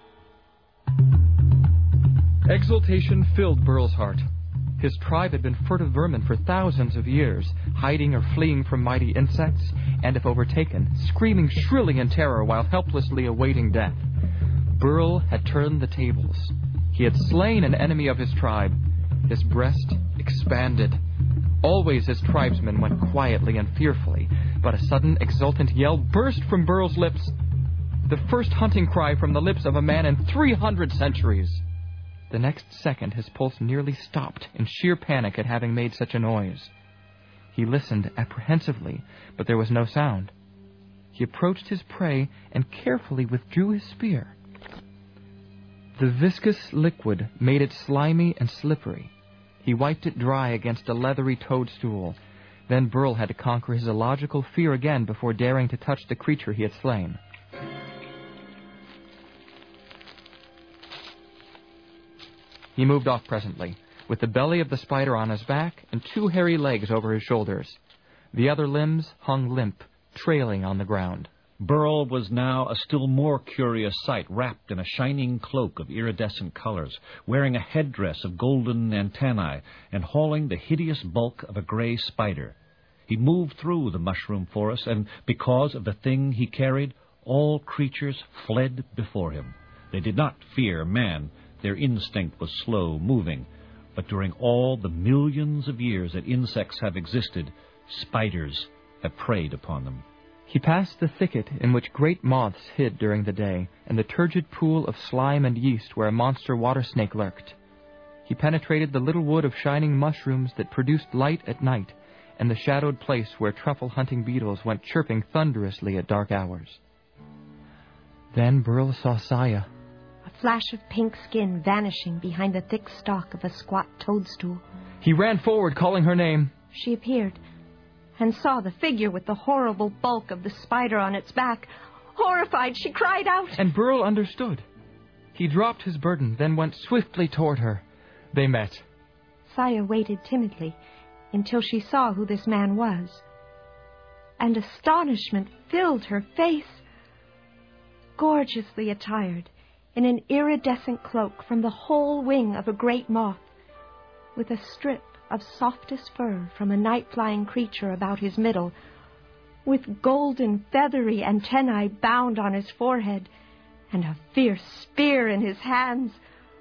Exultation filled Burl's heart. His tribe had been furtive vermin for thousands of years, hiding or fleeing from mighty insects, and if overtaken, screaming shrilly in terror while helplessly awaiting death. Burl had turned the tables. He had slain an enemy of his tribe. His breast expanded. Always his tribesmen went quietly and fearfully, but a sudden exultant yell burst from Burl's lips. The first hunting cry from the lips of a man in three hundred centuries. The next second, his pulse nearly stopped in sheer panic at having made such a noise. He listened apprehensively, but there was no sound. He approached his prey and carefully withdrew his spear. The viscous liquid made it slimy and slippery. He wiped it dry against a leathery toadstool. Then Burl had to conquer his illogical fear again before daring to touch the creature he had slain. He moved off presently, with the belly of the spider on his back and two hairy legs over his shoulders. The other limbs hung limp, trailing on the ground. Burl was now a still more curious sight, wrapped in a shining cloak of iridescent colors, wearing a headdress of golden antennae, and hauling the hideous bulk of a gray spider. He moved through the mushroom forest, and because of the thing he carried, all creatures fled before him. They did not fear man. Their instinct was slow-moving. But during all the millions of years that insects have existed, spiders have preyed upon them. He passed the thicket in which great moths hid during the day, and the turgid pool of slime and yeast where a monster water snake lurked. He penetrated the little wood of shining mushrooms that produced light at night, and the shadowed place where truffle-hunting beetles went chirping thunderously at dark hours. Then Burl saw Saya. A flash of pink skin vanishing behind the thick stalk of a squat toadstool. He ran forward, calling her name. She appeared, and saw the figure with the horrible bulk of the spider on its back. Horrified, she cried out. And Burl understood. He dropped his burden, then went swiftly toward her. They met. Saya waited timidly until she saw who this man was, and astonishment filled her face. Gorgeously attired in an iridescent cloak from the whole wing of a great moth, with a strip of softest fur from a night-flying creature about his middle, with golden feathery antennae bound on his forehead, and a fierce spear in his hands.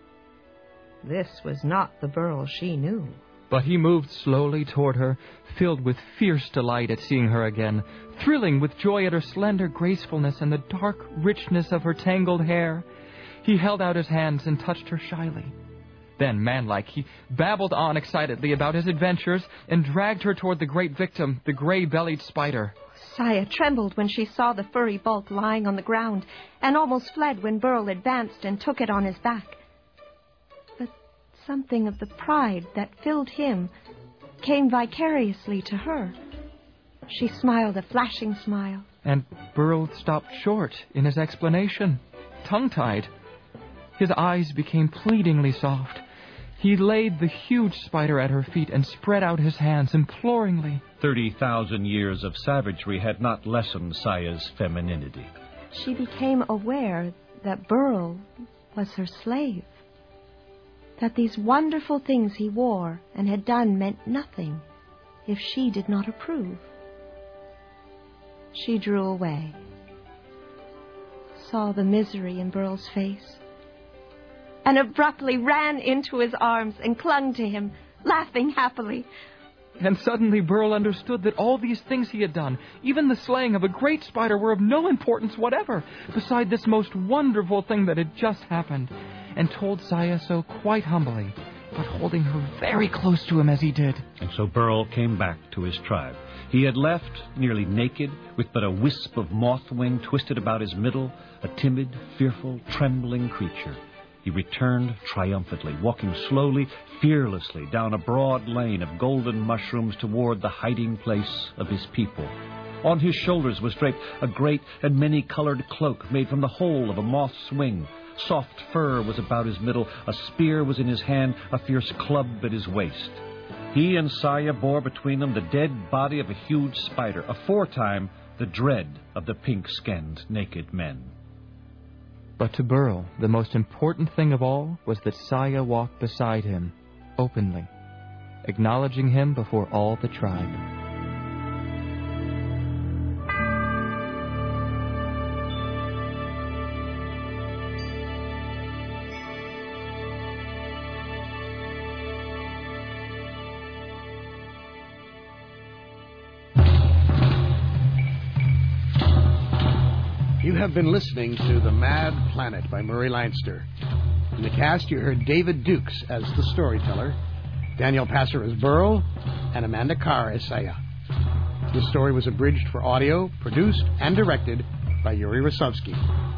This was not the Burl she knew. But he moved slowly toward her, filled with fierce delight at seeing her again, thrilling with joy at her slender gracefulness and the dark richness of her tangled hair. He held out his hands and touched her shyly. Then, manlike, he babbled on excitedly about his adventures and dragged her toward the great victim, the gray-bellied spider. Saya trembled when she saw the furry bulk lying on the ground, and almost fled when Burl advanced and took it on his back. But something of the pride that filled him came vicariously to her. She smiled a flashing smile. And Burl stopped short in his explanation, tongue-tied. His eyes became pleadingly soft. He laid the huge spider at her feet and spread out his hands imploringly. Thirty thousand years of savagery had not lessened Saya's femininity. She became aware that Burl was her slave, that these wonderful things he wore and had done meant nothing if she did not approve. She drew away, saw the misery in Burl's face, and abruptly ran into his arms and clung to him, laughing happily. And suddenly Burl understood that all these things he had done, even the slaying of a great spider, were of no importance whatever beside this most wonderful thing that had just happened, and told Saya so quite humbly, but holding her very close to him as he did. And so Burl came back to his tribe. He had left nearly naked, with but a wisp of moth wing twisted about his middle, a timid, fearful, trembling creature. He returned triumphantly, walking slowly, fearlessly down a broad lane of golden mushrooms toward the hiding place of his people. On his shoulders was draped a great and many-colored cloak made from the whole of a moth's wing. Soft fur was about his middle, a spear was in his hand, a fierce club at his waist. He and Saya bore between them the dead body of a huge spider, aforetime the dread of the pink-skinned naked men. But to Burl, the most important thing of all was that Saya walked beside him, openly, acknowledging him before all the tribe. You have been listening to The Mad Planet by Murray Leinster. In the cast, you heard David Dukes as the storyteller, Daniel Passer as Burl, and Amanda Carr as Saya. This story was abridged for audio, produced, and directed by Yuri Rosovsky.